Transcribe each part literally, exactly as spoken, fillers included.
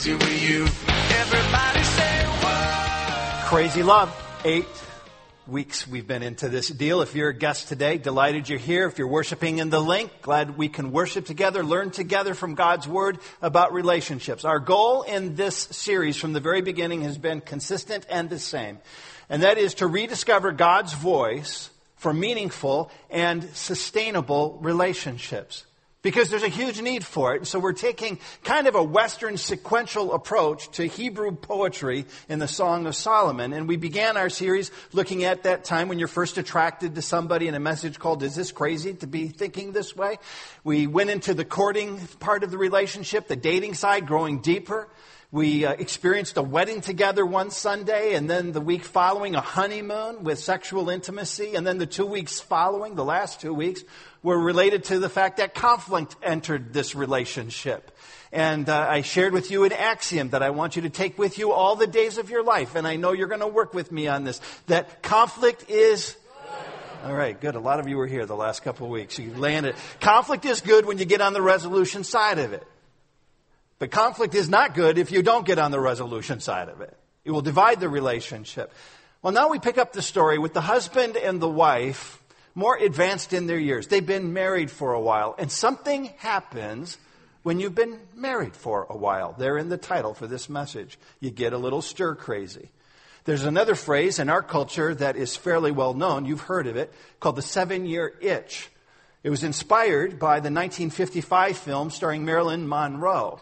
crazy with you. Everybody say, whoa. Crazy Love. Eight weeks we've been into this deal. If you're a guest today, delighted you're here. If you're worshiping in the link, glad we can worship together, learn together from God's Word about relationships. Our goal in this series from the very beginning has been consistent and the same. And that is to rediscover God's voice for meaningful and sustainable relationships. Because there's a huge need for it. So we're taking kind of a Western sequential approach to Hebrew poetry in the Song of Solomon. And we began our series looking at that time when you're first attracted to somebody in a message called, "Is This Crazy to Be Thinking This Way?" We went into the courting part of the relationship, the dating side, growing deeper. We uh, experienced a wedding together one Sunday, and then the week following a honeymoon with sexual intimacy, and then the two weeks following, the last two weeks, were related to the fact that conflict entered this relationship. And uh, I shared with you an axiom that I want you to take with you all the days of your life, and I know you're going to work with me on this, that conflict is... All right, good. A lot of you were here the last couple of weeks. You landed. Conflict is good when you get on the resolution side of it. But conflict is not good if you don't get on the resolution side of it. It will divide the relationship. Well, now we pick up the story with the husband and the wife more advanced in their years. They've been married for a while. And something happens when you've been married for a while. They're in the title for this message. You get a little stir crazy. There's another phrase in our culture that is fairly well known. You've heard of it, called the seven-year itch. It was inspired by the nineteen fifty-five film starring Marilyn Monroe,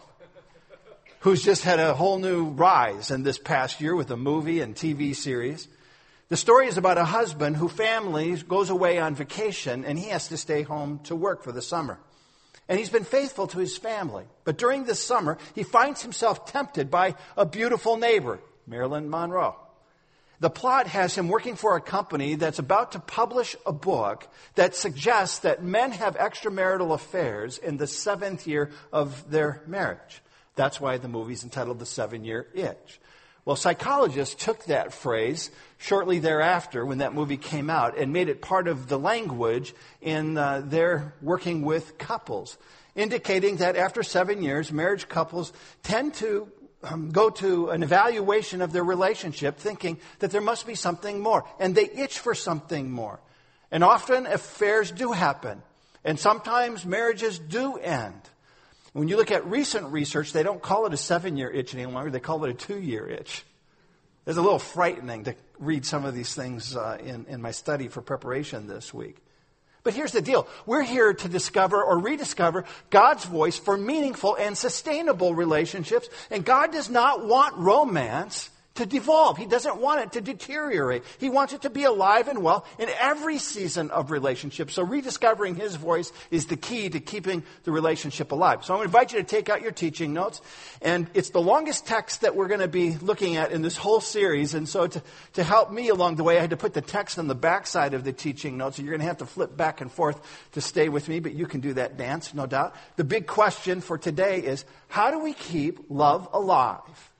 who's just had a whole new rise in this past year with a movie and T V series. The story is about a husband whose family goes away on vacation and he has to stay home to work for the summer. And he's been faithful to his family. But during this summer, he finds himself tempted by a beautiful neighbor, Marilyn Monroe. The plot has him working for a company that's about to publish a book that suggests that men have extramarital affairs in the seventh year of their marriage. That's why the movie's entitled The Seven-Year Itch. Well, psychologists took that phrase shortly thereafter when that movie came out and made it part of the language in uh, their working with couples, indicating that after seven years, marriage couples tend to um, go to an evaluation of their relationship thinking that there must be something more, and they itch for something more. And often affairs do happen, and sometimes marriages do end. When you look at recent research, they don't call it a seven-year itch any longer. They call it a two-year itch. It's a little frightening to read some of these things uh, in, in my study for preparation this week. But here's the deal. We're here to discover or rediscover God's voice for meaningful and sustainable relationships. And God does not want romance to devolve. He doesn't want it to deteriorate. He wants it to be alive and well in every season of relationship. So rediscovering His voice is the key to keeping the relationship alive. So I'm going to invite you to take out your teaching notes. And it's the longest text that we're going to be looking at in this whole series. And so to, to help me along the way, I had to put the text on the back side of the teaching notes. So you're going to have to flip back and forth to stay with me, but you can do that dance, no doubt. The big question for today is, how do we keep love alive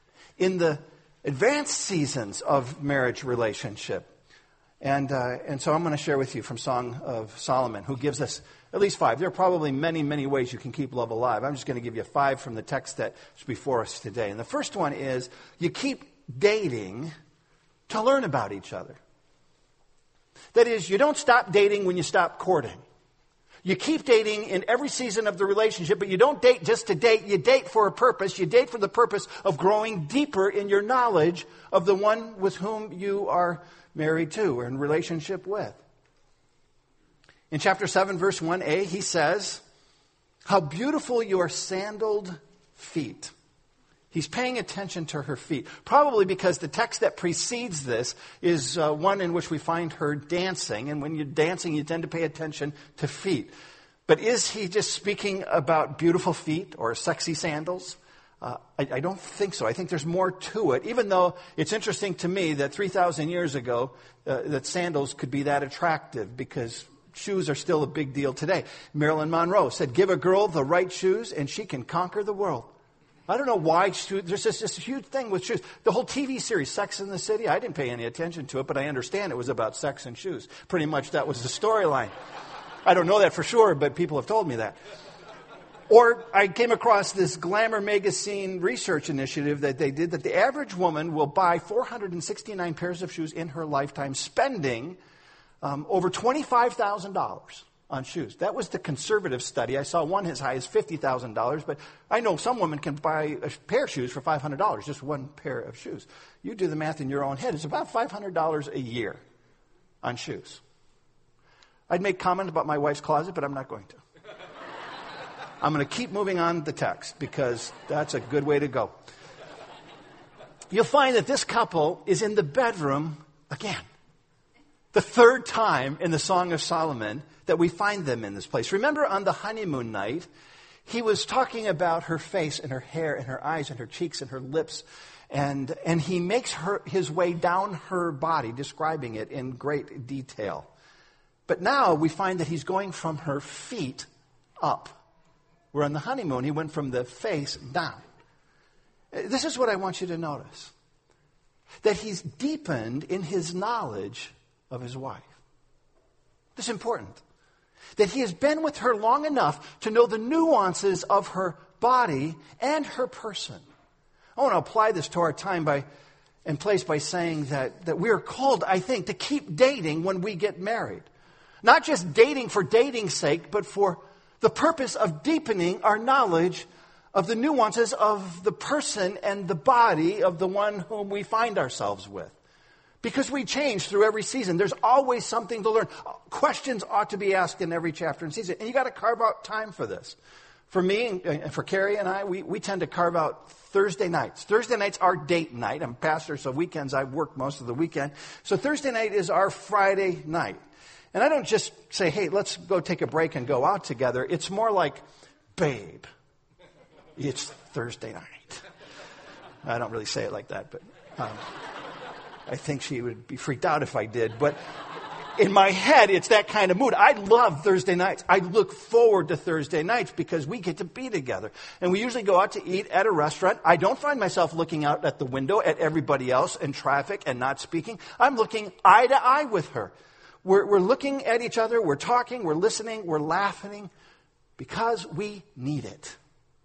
in the advanced seasons of marriage relationship? And uh, and so I'm going to share with you from Song of Solomon, who gives us at least five. There are probably many, many ways you can keep love alive. I'm just going to give you five from the text that's before us today. And the first one is, you keep dating to learn about each other. That is, you don't stop dating when you stop courting. You keep dating in every season of the relationship, but you don't date just to date. You date for a purpose. You date for the purpose of growing deeper in your knowledge of the one with whom you are married to or in relationship with. In chapter seven, verse one a, he says, "How beautiful your sandaled feet." He's paying attention to her feet, probably because the text that precedes this is uh, one in which we find her dancing. And when you're dancing, you tend to pay attention to feet. But is he just speaking about beautiful feet or sexy sandals? Uh, I, I don't think so. I think there's more to it, even though it's interesting to me that three thousand years ago, uh, that sandals could be that attractive because shoes are still a big deal today. Marilyn Monroe said, "Give a girl the right shoes and she can conquer the world." I don't know why there's just this huge thing with shoes. The whole T V series, Sex and the City, I didn't pay any attention to it, but I understand it was about sex and shoes. Pretty much that was the storyline. I don't know that for sure, but people have told me that. Or I came across this Glamour magazine research initiative that they did that the average woman will buy four hundred sixty-nine pairs of shoes in her lifetime, spending um, over twenty-five thousand dollars on shoes. That was the conservative study. I saw one as high as fifty thousand dollars, but I know some women can buy a pair of shoes for five hundred dollars, just one pair of shoes. You do the math in your own head. It's about five hundred dollars a year on shoes. I'd make comment about my wife's closet, but I'm not going to. I'm going to keep moving on the text because that's a good way to go. You'll find that this couple is in the bedroom again. The third time in the Song of Solomon that we find them in this place. Remember on the honeymoon night, he was talking about her face and her hair and her eyes and her cheeks and her lips. And, and he makes her his way down her body, describing it in great detail. But now we find that he's going from her feet up. Where on the honeymoon, he went from the face down. This is what I want you to notice. That he's deepened in his knowledge of his wife. This is important. That he has been with her long enough to know the nuances of her body and her person. I want to apply this to our time by and place by saying that, that we are called, I think, to keep dating when we get married. Not just dating for dating's sake, but for the purpose of deepening our knowledge of the nuances of the person and the body of the one whom we find ourselves with. Because we change through every season. There's always something to learn. Questions ought to be asked in every chapter and season. And you got to carve out time for this. For me and for Carrie and I, we, we tend to carve out Thursday nights. Thursday night's our date night. I'm a pastor, so weekends I work most of the weekend. So Thursday night is our Friday night. And I don't just say, hey, let's go take a break and go out together. It's more like, babe, it's Thursday night. I don't really say it like that, but um, I think she would be freaked out if I did. But in my head, it's that kind of mood. I love Thursday nights. I look forward to Thursday nights because we get to be together. And we usually go out to eat at a restaurant. I don't find myself looking out at the window at everybody else in traffic and not speaking. I'm looking eye to eye with her. We're, we're looking at each other, we're talking, we're listening, we're laughing, because we need it.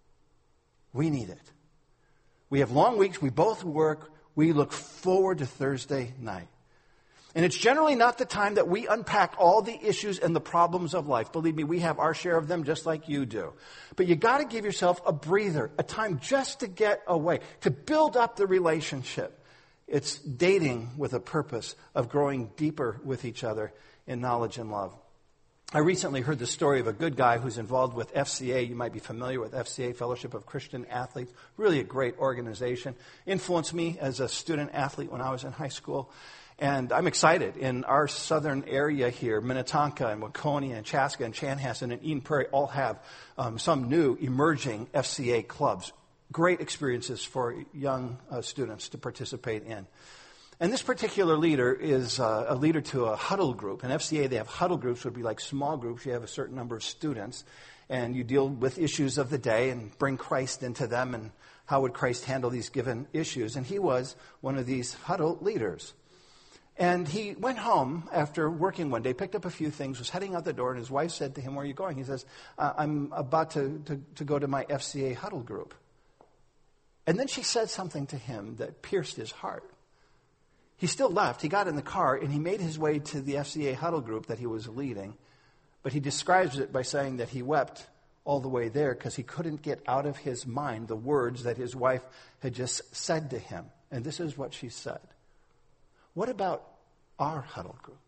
We need it. We have long weeks, we both work, we look forward to Thursday night. And it's generally not the time that we unpack all the issues and the problems of life. Believe me, we have our share of them just like you do. But you got to give yourself a breather, a time just to get away, to build up the relationship. It's dating with a purpose of growing deeper with each other in knowledge and love. I recently heard the story of a good guy who's involved with F C A. You might be familiar with F C A, Fellowship of Christian Athletes. Really a great organization. Influenced me as a student athlete when I was in high school. And I'm excited. In our southern area here, Minnetonka and Waconia and Chaska and Chanhassen and Eden Prairie all have um, some new emerging F C A clubs. Great experiences for young uh, students to participate in. And this particular leader is uh, a leader to a huddle group. In F C A, they have huddle groups, would be like small groups. You have a certain number of students, and you deal with issues of the day and bring Christ into them, and how would Christ handle these given issues. And he was one of these huddle leaders. And he went home after working one day, picked up a few things, was heading out the door, and his wife said to him, where are you going? He says, uh, I'm about to, to, to go to my F C A huddle group. And then she said something to him that pierced his heart. He still left. He got in the car, and he made his way to the F C A huddle group that he was leading. But he describes it by saying that he wept all the way there because he couldn't get out of his mind the words that his wife had just said to him. And this is what she said. What about our huddle group?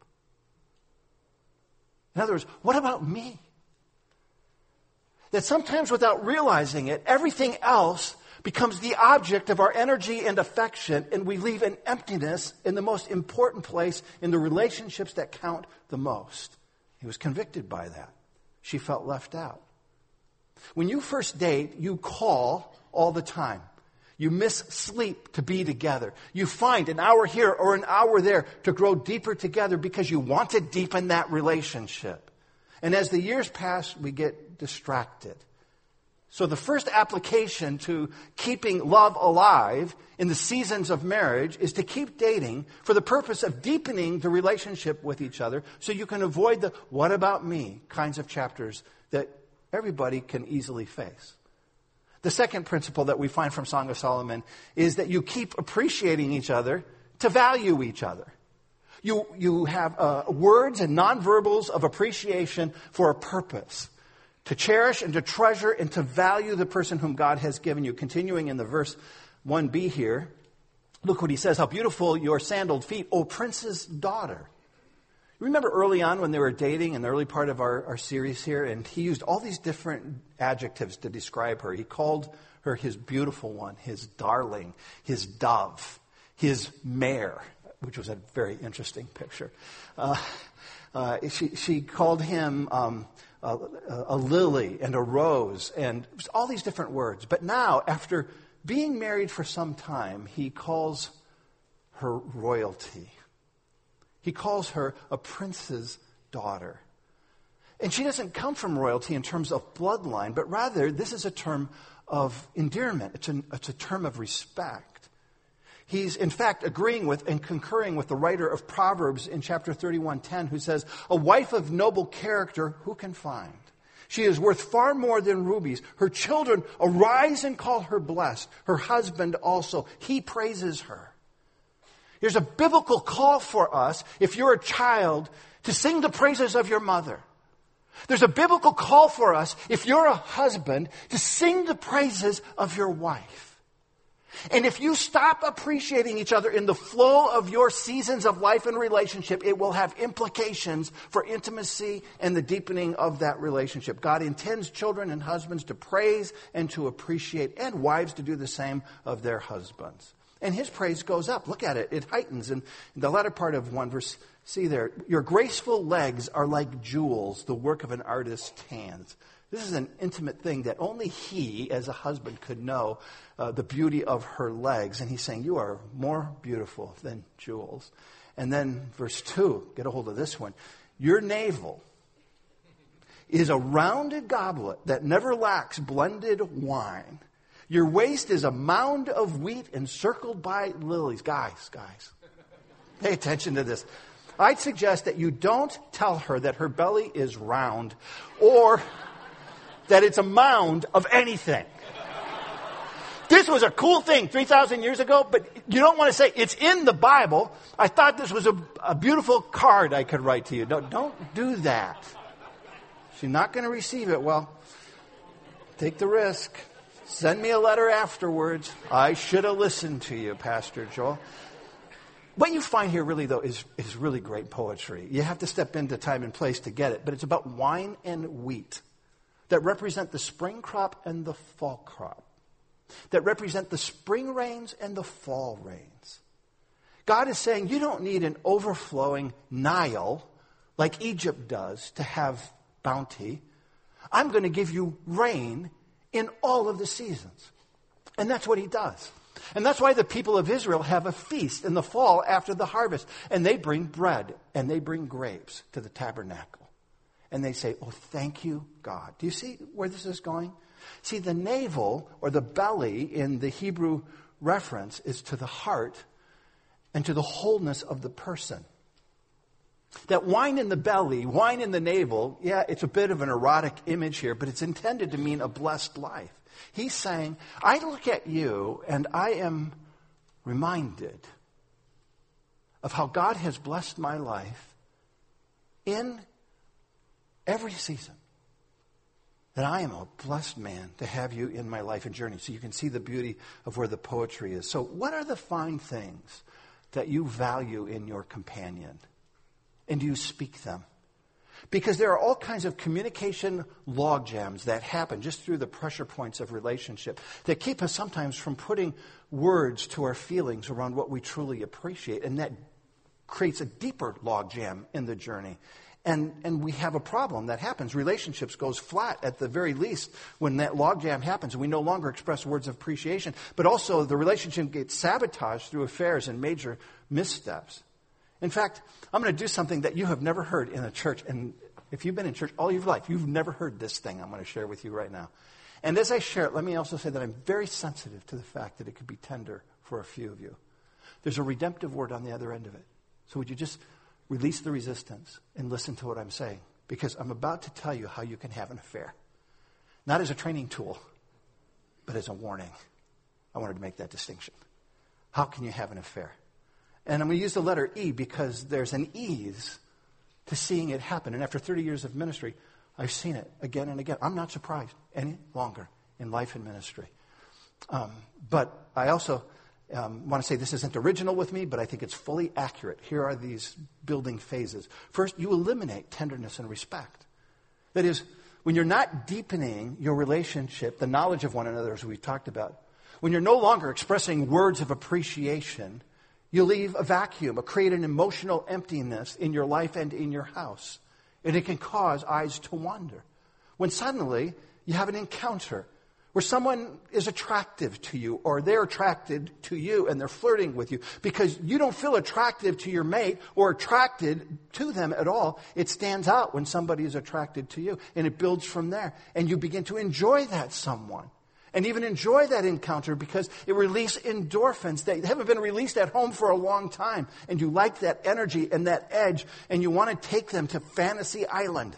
In other words, what about me? That sometimes without realizing it, everything else becomes the object of our energy and affection, and we leave an emptiness in the most important place in the relationships that count the most. He was convicted by that. She felt left out. When you first date, you call all the time. You miss sleep to be together. You find an hour here or an hour there to grow deeper together because you want to deepen that relationship. And as the years pass, we get distracted. So the first application to keeping love alive in the seasons of marriage is to keep dating for the purpose of deepening the relationship with each other so you can avoid the what about me kinds of chapters that everybody can easily face. The second principle that we find from Song of Solomon is that you keep appreciating each other to value each other. You, you have uh, words and nonverbals of appreciation for a purpose. To cherish and to treasure and to value the person whom God has given you. Continuing in the verse one b here, look what he says. How beautiful your sandaled feet, O prince's daughter. Remember early on when they were dating in the early part of our, our series here, and he used all these different adjectives to describe her. He called her his beautiful one, his darling, his dove, his mare, which was a very interesting picture. Uh, uh, she, she called him um, a, a lily and a rose and all these different words. But now, after being married for some time, he calls her royalty. He calls her a prince's daughter. And she doesn't come from royalty in terms of bloodline, but rather this is a term of endearment. It's, an, it's a term of respect. He's, in fact, agreeing with and concurring with the writer of Proverbs in chapter thirty-one ten, who says, a wife of noble character, who can find? She is worth far more than rubies. Her children arise and call her blessed. Her husband also, he praises her. There's a biblical call for us, if you're a child, to sing the praises of your mother. There's a biblical call for us, if you're a husband, to sing the praises of your wife. And if you stop appreciating each other in the flow of your seasons of life and relationship, it will have implications for intimacy and the deepening of that relationship. God intends children and husbands to praise and to appreciate, and wives to do the same of their husbands. And his praise goes up. Look at it. It heightens. In the latter part of one verse, see there, your graceful legs are like jewels, the work of an artist's hands. This is an intimate thing that only he, as a husband, could know uh, the beauty of her legs. And he's saying, you are more beautiful than jewels. And then verse two, get a hold of this one. Your navel is a rounded goblet that never lacks blended wine. Your waist is a mound of wheat encircled by lilies. Guys, guys, pay attention to this. I'd suggest that you don't tell her that her belly is round or that it's a mound of anything. This was a cool thing three thousand years ago, but you don't want to say it's in the Bible. I thought this was a, a beautiful card I could write to you. No, don't do that. She's not going to receive it. Well, take the risk. Send me a letter afterwards. I should have listened to you, Pastor Joel. What you find here really, though, is, is really great poetry. You have to step into time and place to get it. But it's about wine and wheat that represent the spring crop and the fall crop, that represent the spring rains and the fall rains. God is saying you don't need an overflowing Nile like Egypt does to have bounty. I'm going to give you rain in all of the seasons. And that's what he does. And that's why the people of Israel have a feast in the fall after the harvest. And they bring bread and they bring grapes to the tabernacle. And they say, oh, thank you, God. Do you see where this is going? See, the navel or the belly in the Hebrew reference is to the heart and to the wholeness of the person. That wine in the belly, wine in the navel, yeah, it's a bit of an erotic image here, but it's intended to mean a blessed life. He's saying, I look at you and I am reminded of how God has blessed my life in every season. That I am a blessed man to have you in my life and journey. So you can see the beauty of where the poetry is. So what are the fine things that you value in your companion? And do you speak them? Because there are all kinds of communication log jams that happen just through the pressure points of relationship that keep us sometimes from putting words to our feelings around what we truly appreciate. And that creates a deeper log jam in the journey. And, and we have a problem that happens. Relationships goes flat at the very least when that log jam happens and we no longer express words of appreciation. But also the relationship gets sabotaged through affairs and major missteps. In fact, I'm going to do something that you have never heard in a church. And if you've been in church all your life, you've never heard this thing I'm going to share with you right now. And as I share it, let me also say that I'm very sensitive to the fact that it could be tender for a few of you. There's a redemptive word on the other end of it. So would you just release the resistance and listen to what I'm saying? Because I'm about to tell you how you can have an affair. not as a training tool, but as a warning. I wanted to make that distinction. How can you have an affair? And I'm going to use the letter E because there's an ease to seeing it happen. And after thirty years of ministry, I've seen it again and again. I'm not surprised any longer in life and ministry. Um, but I also um, want to say this isn't original with me, but I think it's fully accurate. Here are these building phases. First, you eliminate tenderness and respect. That is, when you're not deepening your relationship, the knowledge of one another, as we've talked about, when you're no longer expressing words of appreciation, you leave a vacuum, or create an emotional emptiness in your life and in your house. And it can cause eyes to wander. When suddenly you have an encounter where someone is attractive to you, or they're attracted to you and they're flirting with you because you don't feel attractive to your mate or attracted to them at all. It stands out when somebody is attracted to you, and it builds from there. And you begin to enjoy that someone. And even enjoy that encounter because it releases endorphins that haven't been released at home for a long time. And you like that energy and that edge, and you want to take them to Fantasy Island.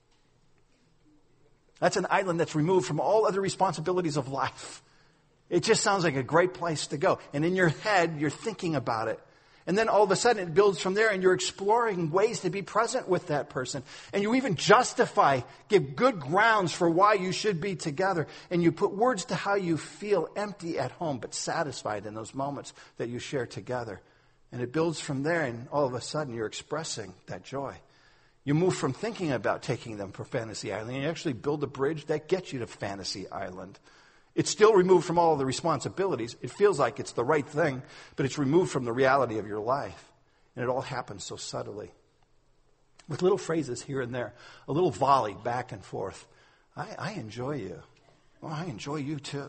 That's an island that's removed from all other responsibilities of life. It just sounds like a great place to go. And in your head, you're thinking about it. And then all of a sudden it builds from there, and you're exploring ways to be present with that person. And you even justify, give good grounds for why you should be together. And you put words to how you feel empty at home, but satisfied in those moments that you share together. And it builds from there, and all of a sudden you're expressing that joy. You move from thinking about taking them for Fantasy Island, and you actually build a bridge that gets you to Fantasy Island. It's still removed from all of the responsibilities. It feels like it's the right thing, but it's removed from the reality of your life. And it all happens so subtly. With little phrases here and there, a little volley back and forth. I, I enjoy you. Well, I enjoy you too.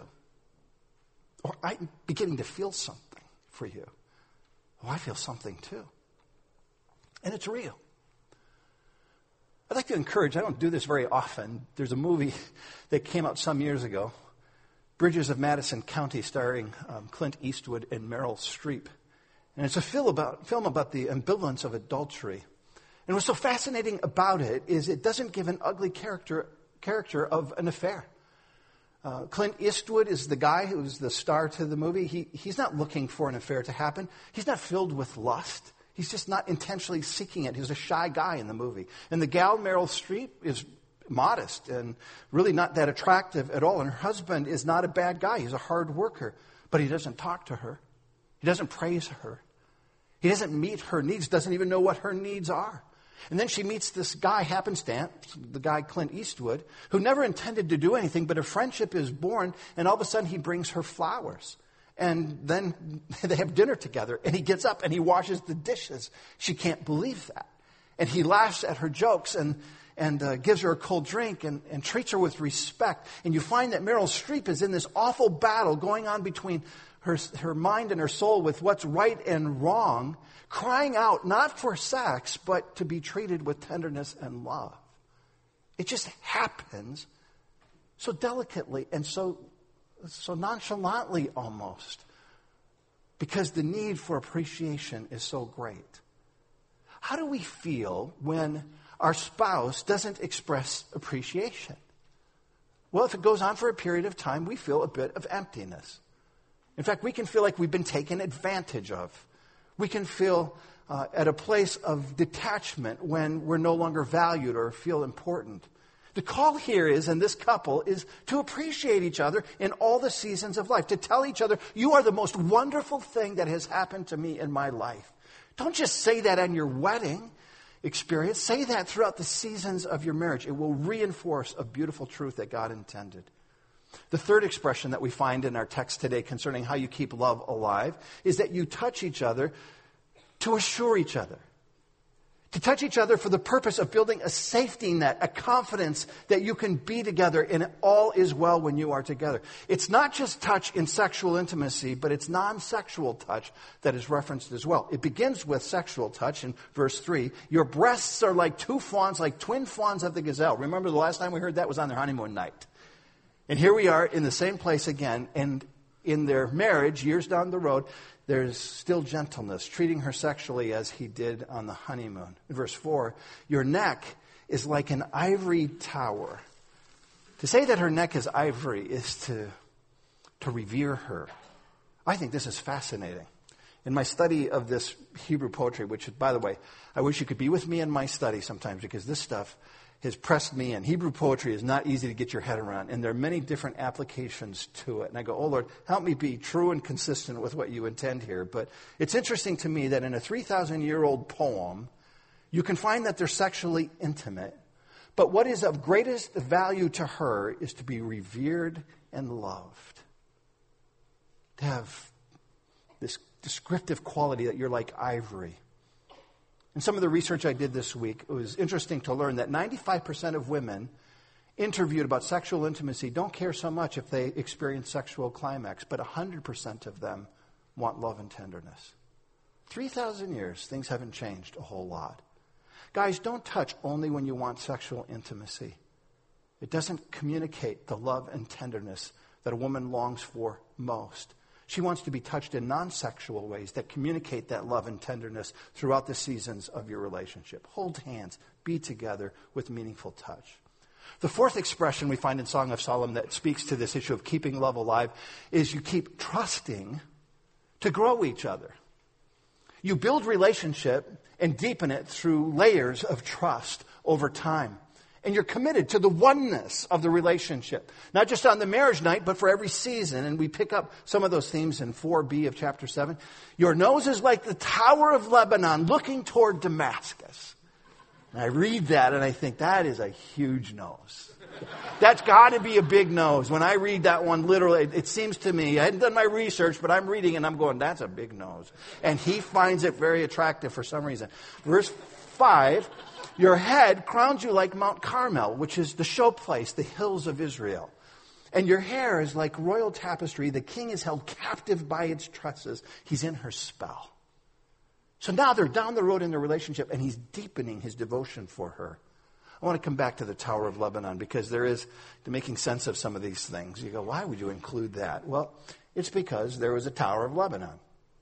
Or I'm beginning to feel something for you. Oh, I feel something too. And it's real. I'd like to encourage, I don't do this very often. There's a movie that came out some years ago, Bridges of Madison County, starring um, Clint Eastwood and Meryl Streep. And it's a film about, film about the ambivalence of adultery. And what's so fascinating about it is it doesn't give an ugly character character of an affair. Uh, Clint Eastwood is the guy who's the star to the movie. He, he's not looking for an affair to happen. He's not filled with lust. He's just not intentionally seeking it. He's a shy guy in the movie. And the gal, Meryl Streep, is modest and really not that attractive at all. And her husband is not a bad guy. He's a hard worker. But he doesn't talk to her. He doesn't praise her. He doesn't meet her needs, doesn't even know what her needs are. And then she meets this guy, happenstance, the guy Clint Eastwood, who never intended to do anything, but a friendship is born, and all of a sudden he brings her flowers. And then they have dinner together, and he gets up and he washes the dishes. She can't believe that. And he laughs at her jokes and and uh, gives her a cold drink and, and treats her with respect. And you find that Meryl Streep is in this awful battle going on between her, her mind and her soul with what's right and wrong, crying out not for sex, but to be treated with tenderness and love. It just happens so delicately and so, so nonchalantly almost, because the need for appreciation is so great. How do we feel when our spouse doesn't express appreciation? Well, if it goes on for a period of time, we feel a bit of emptiness. In fact, we can feel like we've been taken advantage of. We can feel uh, at a place of detachment when we're no longer valued or feel important. The call here is, in this couple, is to appreciate each other in all the seasons of life. To tell each other, you are the most wonderful thing that has happened to me in my life. Don't just say that on your wedding experience. Say that throughout the seasons of your marriage. It will reinforce a beautiful truth that God intended. The third expression that we find in our text today concerning how you keep love alive is that you touch each other to assure each other. To touch each other for the purpose of building a safety net, a confidence that you can be together and all is well when you are together. It's not just touch in sexual intimacy, but it's non-sexual touch that is referenced as well. It begins with sexual touch in verse three. Your breasts are like two fawns, like twin fawns of the gazelle. Remember the last time we heard that was on their honeymoon night. And here we are in the same place again, and in their marriage, years down the road, there's still gentleness, treating her sexually as he did on the honeymoon. In verse four, your neck is like an ivory tower. To say that her neck is ivory is to, to revere her. I think this is fascinating. In my study of this Hebrew poetry, which, by the way, I wish you could be with me in my study sometimes because this stuff has pressed me in. Hebrew poetry is not easy to get your head around, and there are many different applications to it. And I go, oh, Lord, help me be true and consistent with what you intend here. But it's interesting to me that in a three thousand year old poem, you can find that they're sexually intimate. But what is of greatest value to her is to be revered and loved. To have this descriptive quality that you're like ivory. In some of the research I did this week, it was interesting to learn that ninety-five percent of women interviewed about sexual intimacy don't care so much if they experience sexual climax, but one hundred percent of them want love and tenderness. three thousand years, things haven't changed a whole lot. Guys, don't touch only when you want sexual intimacy. It doesn't communicate the love and tenderness that a woman longs for most. She wants to be touched in non-sexual ways that communicate that love and tenderness throughout the seasons of your relationship. Hold hands, be together with meaningful touch. The fourth expression we find in Song of Solomon that speaks to this issue of keeping love alive is you keep trusting to grow each other. You build relationship and deepen it through layers of trust over time. And you're committed to the oneness of the relationship. Not just on the marriage night, but for every season. And we pick up some of those themes in four b of chapter seven. Your nose is like the Tower of Lebanon looking toward Damascus. And I read that and I think that is a huge nose. That's got to be a big nose. When I read that one literally, it, it seems to me, I hadn't done my research, but I'm reading and I'm going, that's a big nose. And he finds it very attractive for some reason. Verse five. Your head crowns you like Mount Carmel, which is the showplace, the hills of Israel. And your hair is like royal tapestry. The king is held captive by its tresses. He's in her spell. So now they're down the road in their relationship, and he's deepening his devotion for her. I want to come back to the Tower of Lebanon because there is, to making sense of some of these things. You go, why would you include that? Well, it's because there was a Tower of Lebanon.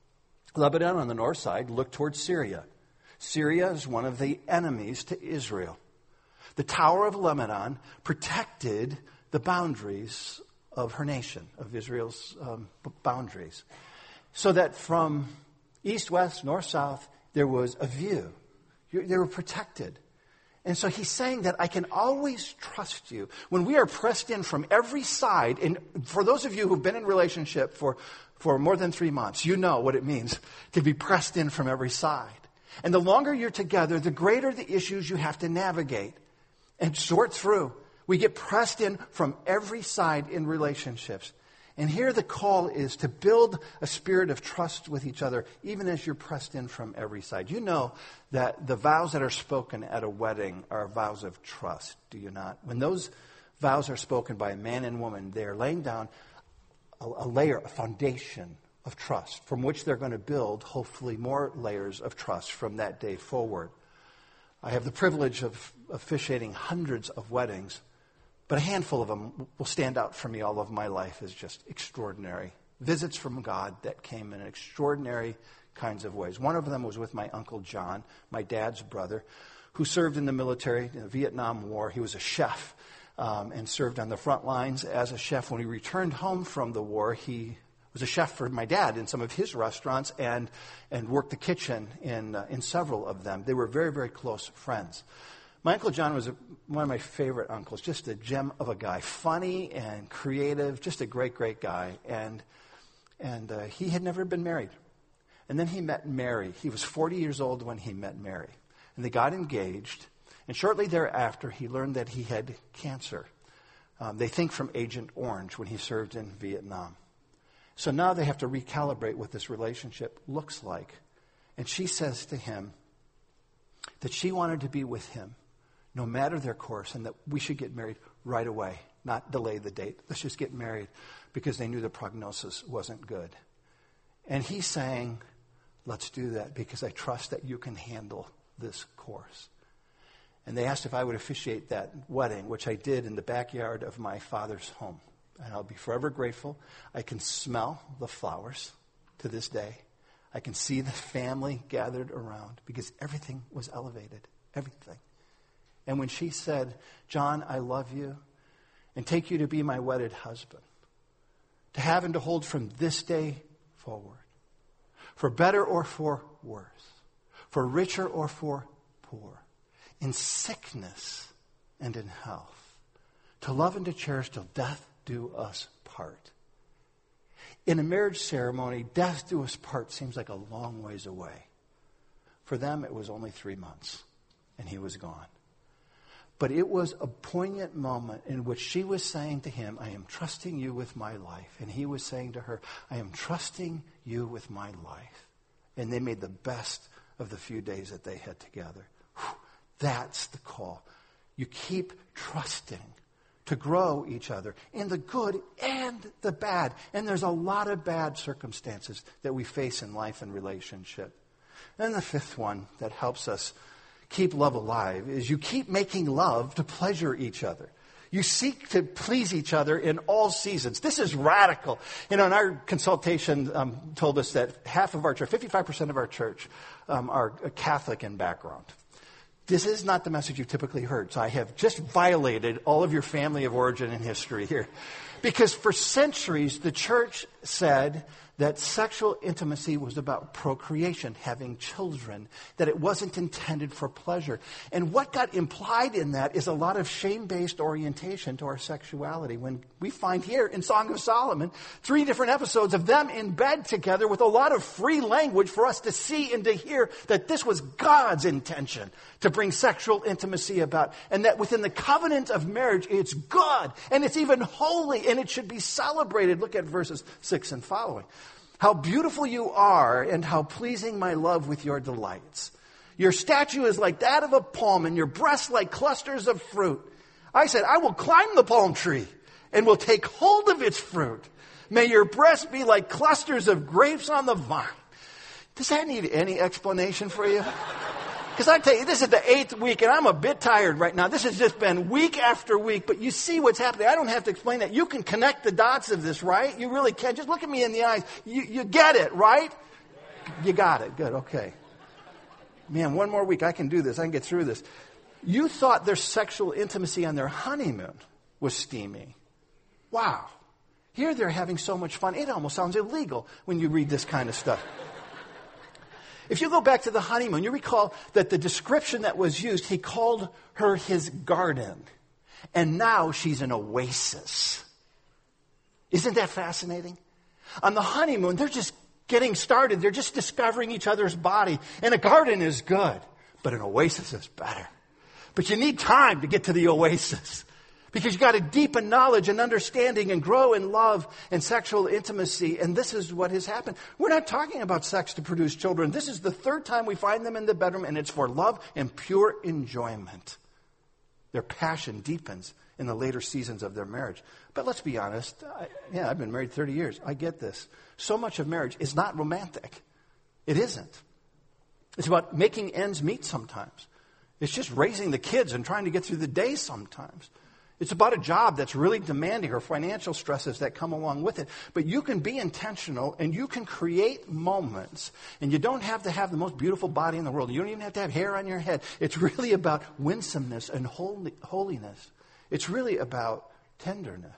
Lebanon on the north side looked towards Syria. Syria is one of the enemies to Israel. The Tower of Lebanon protected the boundaries of her nation, of Israel's um, boundaries. So that from east, west, north, south, there was a view. They were protected. And so he's saying that I can always trust you. When we are pressed in from every side, and for those of you who've been in relationship for, for more than three months, you know what it means to be pressed in from every side. And the longer you're together, the greater the issues you have to navigate and sort through. We get pressed in from every side in relationships. And here the call is to build a spirit of trust with each other, even as you're pressed in from every side. You know that the vows that are spoken at a wedding are vows of trust, do you not? When those vows are spoken by a man and woman, they are laying down a, a layer, a foundation of trust, from which they're going to build, hopefully, more layers of trust from that day forward. I have the privilege of officiating hundreds of weddings, but a handful of them will stand out for me all of my life as just extraordinary. Visits from God that came in extraordinary kinds of ways. One of them was with my Uncle John, my dad's brother, who served in the military in the Vietnam War. He was a chef um, and served on the front lines as a chef. When he returned home from the war, he was a chef for my dad in some of his restaurants and and worked the kitchen in uh, in several of them. They were very, very close friends. My Uncle John was a, one of my favorite uncles, just a gem of a guy, funny and creative, just a great, great guy. And and uh, he had never been married. And then he met Mary. He was forty years old when he met Mary. And they got engaged. And shortly thereafter, he learned that he had cancer. Um, they think from Agent Orange when he served in Vietnam. So now they have to recalibrate what this relationship looks like. And she says to him that she wanted to be with him no matter their course and that we should get married right away, not delay the date. Let's just get married because they knew the prognosis wasn't good. And he's saying, let's do that because I trust that you can handle this course. And they asked if I would officiate that wedding, which I did in the backyard of my father's home. And I'll be forever grateful. I can smell the flowers to this day. I can see the family gathered around because everything was elevated. Everything. And when she said, John, I love you, and take you to be my wedded husband, to have and to hold from this day forward, for better or for worse, for richer or for poor, in sickness and in health, to love and to cherish till death do us part. In a marriage ceremony, death do us part seems like a long ways away. For them, it was only three months, and he was gone. But it was a poignant moment in which she was saying to him, I am trusting you with my life. And he was saying to her, I am trusting you with my life. And they made the best of the few days that they had together. Whew, that's the call. You keep trusting to grow each other in the good and the bad. And there's a lot of bad circumstances that we face in life and relationship. And the fifth one that helps us keep love alive is you keep making love to pleasure each other. You seek to please each other in all seasons. This is radical. You know, in our consultation um, told us that half of our church, fifty-five percent of our church um, are Catholic in background. This is not the message you've typically heard. So I have just violated all of your family of origin and history here. Because for centuries, the church said that sexual intimacy was about procreation, having children, that it wasn't intended for pleasure. And what got implied in that is a lot of shame-based orientation to our sexuality. When we find here in Song of Solomon, three different episodes of them in bed together with a lot of free language for us to see and to hear that this was God's intention to bring sexual intimacy about. And that within the covenant of marriage, it's good and it's even holy and it should be celebrated. Look at verses six and following. How beautiful you are, and how pleasing my love with your delights. Your statue is like that of a palm, and your breasts like clusters of fruit. I said, I will climb the palm tree, and will take hold of its fruit. May your breasts be like clusters of grapes on the vine. Does that need any explanation for you? Because I tell you, this is the eighth week, and I'm a bit tired right now. This has just been week after week, but you see what's happening. I don't have to explain that. You can connect the dots of this, right? You really can. Just look at me in the eyes. You, you get it, right? You got it. Good, okay. Man, one more week, I can do this. I can get through this. You thought their sexual intimacy on their honeymoon was steamy. Wow. Here they're having so much fun. It almost sounds illegal when you read this kind of stuff. If you go back to the honeymoon, you recall that the description that was used, he called her his garden. And now she's an oasis. Isn't that fascinating? On the honeymoon, they're just getting started. They're just discovering each other's body. And a garden is good, but an oasis is better. But you need time to get to the oasis. Because you got to deepen knowledge and understanding and grow in love and sexual intimacy. And this is what has happened. We're not talking about sex to produce children. This is the third time we find them in the bedroom, and it's for love and pure enjoyment. Their passion deepens in the later seasons of their marriage. But let's be honest. I, yeah, I've been married thirty years. I get this. So much of marriage is not romantic. It isn't. It's about making ends meet sometimes. It's just raising the kids and trying to get through the day sometimes. It's about a job that's really demanding or financial stresses that come along with it. But you can be intentional and you can create moments. And you don't have to have the most beautiful body in the world. You don't even have to have hair on your head. It's really about winsomeness and holy, holiness. It's really about tenderness.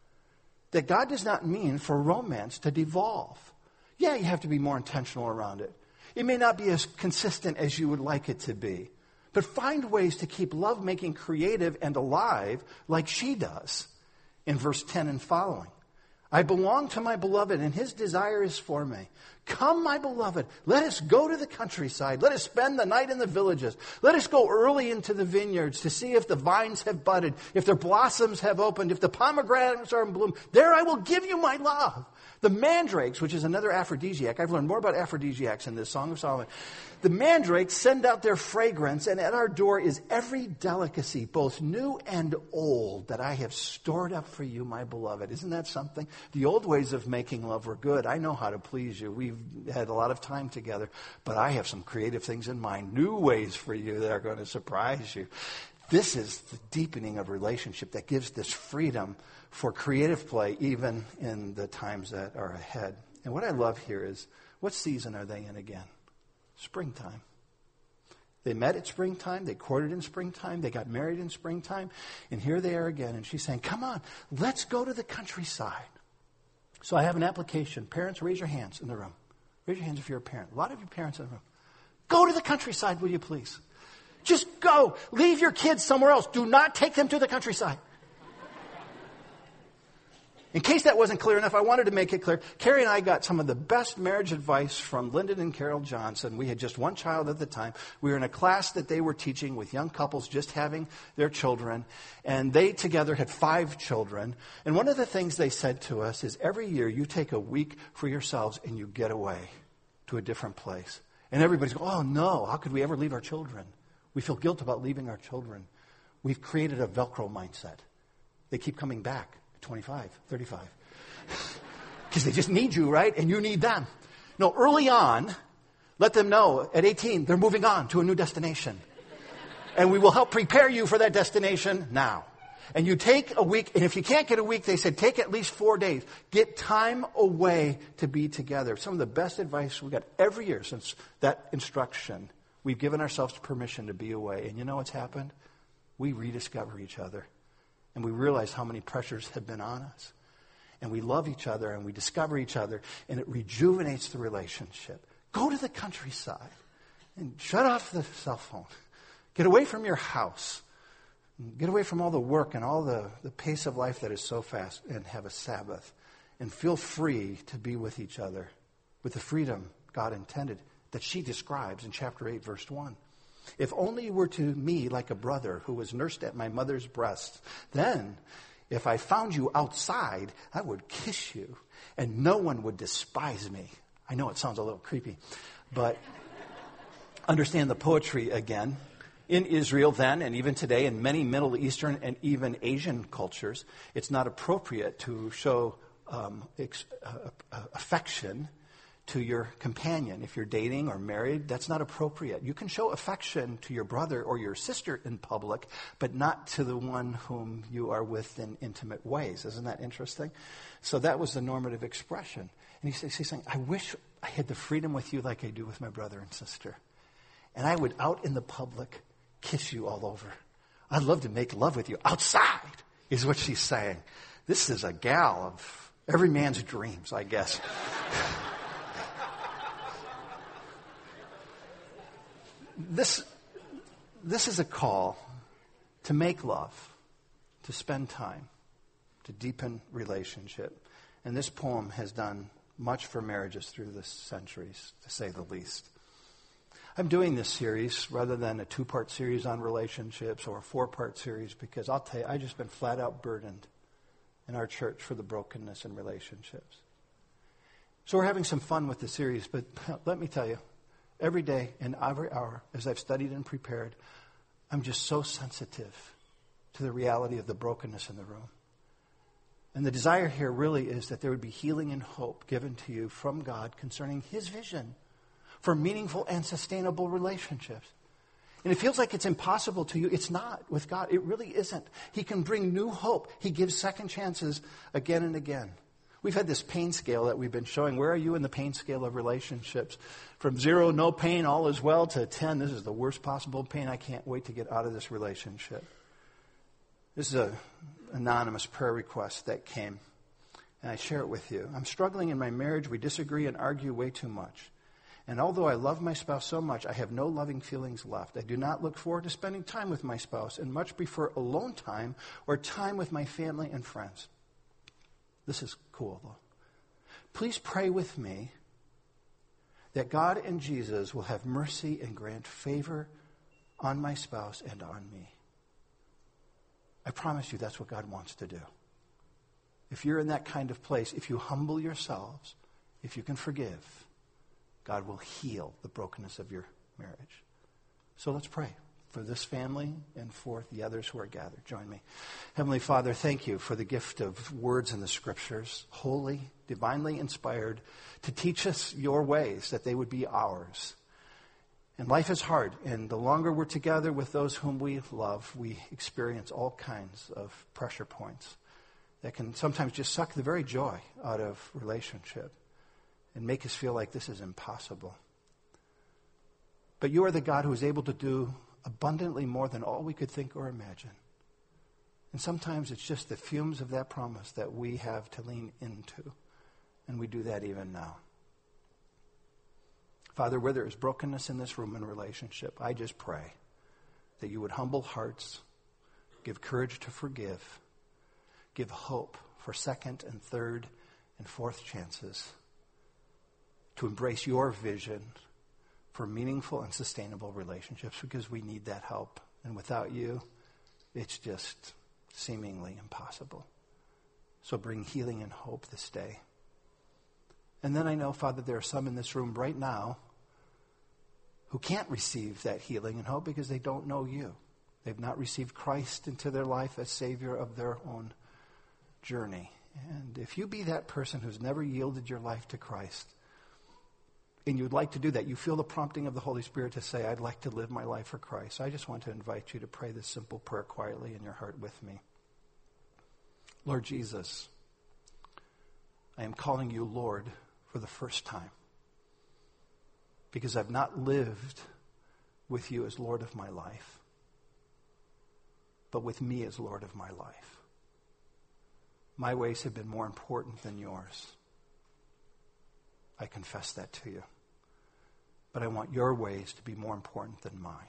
That God does not mean for romance to devolve. Yeah, you have to be more intentional around it. It may not be as consistent as you would like it to be. But find ways to keep lovemaking creative and alive like she does in verse ten and following. I belong to my beloved, and his desire is for me. Come, my beloved, let us go to the countryside. Let us spend the night in the villages. Let us go early into the vineyards to see if the vines have budded, if their blossoms have opened, if the pomegranates are in bloom. There I will give you my love. The mandrakes, which is another aphrodisiac. I've learned more about aphrodisiacs in this Song of Solomon. The mandrakes send out their fragrance, and at our door is every delicacy, both new and old, that I have stored up for you, my beloved. Isn't that something? The old ways of making love were good. I know how to please you. We've had a lot of time together, but I have some creative things in mind, new ways for you that are going to surprise you. This is the deepening of relationship that gives this freedom for creative play, even in the times that are ahead. And what I love here is, what season are they in again? Springtime. They met at springtime. They courted in springtime. They got married in springtime. And here they are again. And she's saying, come on, let's go to the countryside. So I have an application. Parents, raise your hands in the room. Raise your hands if you're a parent. A lot of you parents in the room. Go to the countryside, will you please? Just go. Leave your kids somewhere else. Do not take them to the countryside. In case that wasn't clear enough, I wanted to make it clear. Carrie and I got some of the best marriage advice from Lyndon and Carol Johnson. We had just one child at the time. We were in a class that they were teaching with young couples just having their children. And they together had five children. And one of the things they said to us is every year you take a week for yourselves and you get away to a different place. And everybody's going, oh no, how could we ever leave our children? We feel guilt about leaving our children. We've created a Velcro mindset. They keep coming back. twenty-five, thirty-five. Because they just need you, right? And you need them. No, early on, let them know at eighteen, they're moving on to a new destination. And we will help prepare you for that destination now. And you take a week, and if you can't get a week, they said take at least four days. Get time away to be together. Some of the best advice we got every year since that instruction. We've given ourselves permission to be away. And you know what's happened? We rediscover each other. And we realize how many pressures have been on us. And we love each other and we discover each other and it rejuvenates the relationship. Go to the countryside and shut off the cell phone. Get away from your house. Get away from all the work and all the, the pace of life that is so fast and have a Sabbath. And feel free to be with each other with the freedom God intended that she describes in chapter eight, verse one. If only you were to me like a brother who was nursed at my mother's breast, then if I found you outside, I would kiss you and no one would despise me. I know it sounds a little creepy, but understand the poetry again. In Israel then, and even today, in many Middle Eastern and even Asian cultures, it's not appropriate to show um, ex- uh, uh, affection to your companion. If you're dating or married, that's not appropriate. You can show affection to your brother or your sister in public, but not to the one whom you are with in intimate ways. Isn't that interesting? So that was the normative expression. And he's, he's saying, I wish I had the freedom with you like I do with my brother and sister. And I would, out in the public, kiss you all over. I'd love to make love with you outside, is what she's saying. This is a gal of every man's dreams, I guess. This, this is a call to make love, to spend time, to deepen relationship. And this poem has done much for marriages through the centuries, to say the least. I'm doing this series rather than a two-part series on relationships or a four-part series because I'll tell you, I've just been flat out burdened in our church for the brokenness in relationships. So we're having some fun with the series, but let me tell you, every day and every hour, as I've studied and prepared, I'm just so sensitive to the reality of the brokenness in the room. And the desire here really is that there would be healing and hope given to you from God concerning His vision for meaningful and sustainable relationships. And it feels like it's impossible to you. It's not with God. It really isn't. He can bring new hope. He gives second chances again and again. We've had this pain scale that we've been showing. Where are you in the pain scale of relationships? From zero, no pain, all is well, to ten, this is the worst possible pain. I can't wait to get out of this relationship. This is an anonymous prayer request that came, and I share it with you. I'm struggling in my marriage. We disagree and argue way too much. And although I love my spouse so much, I have no loving feelings left. I do not look forward to spending time with my spouse and much prefer alone time or time with my family and friends. This is cool, though. Please pray with me that God and Jesus will have mercy and grant favor on my spouse and on me. I promise you that's what God wants to do. If you're in that kind of place, if you humble yourselves, if you can forgive, God will heal the brokenness of your marriage. So let's pray for this family and for the others who are gathered. Join me. Heavenly Father, thank you for the gift of words in the Scriptures, holy, divinely inspired, to teach us your ways, that they would be ours. And life is hard, and the longer we're together with those whom we love, we experience all kinds of pressure points that can sometimes just suck the very joy out of relationship and make us feel like this is impossible. But you are the God who is able to do abundantly more than all we could think or imagine. And sometimes it's just the fumes of that promise that we have to lean into. And we do that even now. Father, where there is brokenness in this room in relationship, I just pray that you would humble hearts, give courage to forgive, give hope for second and third and fourth chances, to embrace your vision for meaningful and sustainable relationships, because we need that help. And without you, it's just seemingly impossible. So bring healing and hope this day. And then I know, Father, there are some in this room right now who can't receive that healing and hope because they don't know you. They've not received Christ into their life as Savior of their own journey. And if you be that person who's never yielded your life to Christ, and you'd like to do that, you feel the prompting of the Holy Spirit to say, I'd like to live my life for Christ. I just want to invite you to pray this simple prayer quietly in your heart with me. Lord Jesus, I am calling you Lord for the first time, because I've not lived with you as Lord of my life, but with me as Lord of my life. My ways have been more important than yours. I confess that to you. But I want your ways to be more important than mine.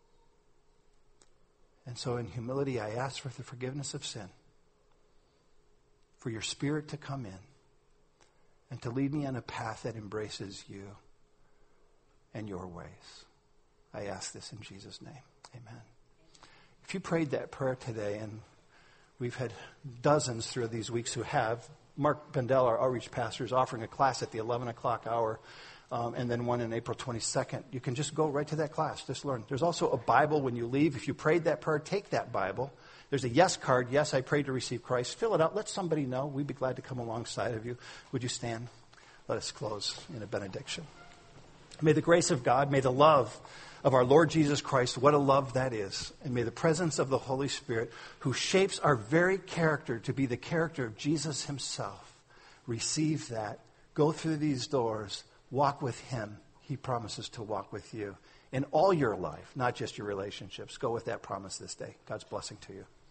And so in humility, I ask for the forgiveness of sin, for your Spirit to come in and to lead me on a path that embraces you and your ways. I ask this in Jesus' name. Amen. If you prayed that prayer today, and we've had dozens through these weeks who have, Mark Bendel, our outreach pastor, is offering a class at the eleven o'clock hour, um, and then one on April twenty-second. You can just go right to that class, just learn. There's also a Bible when you leave. If you prayed that prayer, take that Bible. There's a yes card. Yes, I prayed to receive Christ. Fill it out. Let somebody know. We'd be glad to come alongside of you. Would you stand? Let us close in a benediction. May the grace of God, may the love of our Lord Jesus Christ, what a love that is, and may the presence of the Holy Spirit, who shapes our very character to be the character of Jesus himself, receive that, go through these doors, walk with him. He promises to walk with you in all your life, not just your relationships. Go with that promise this day. God's blessing to you.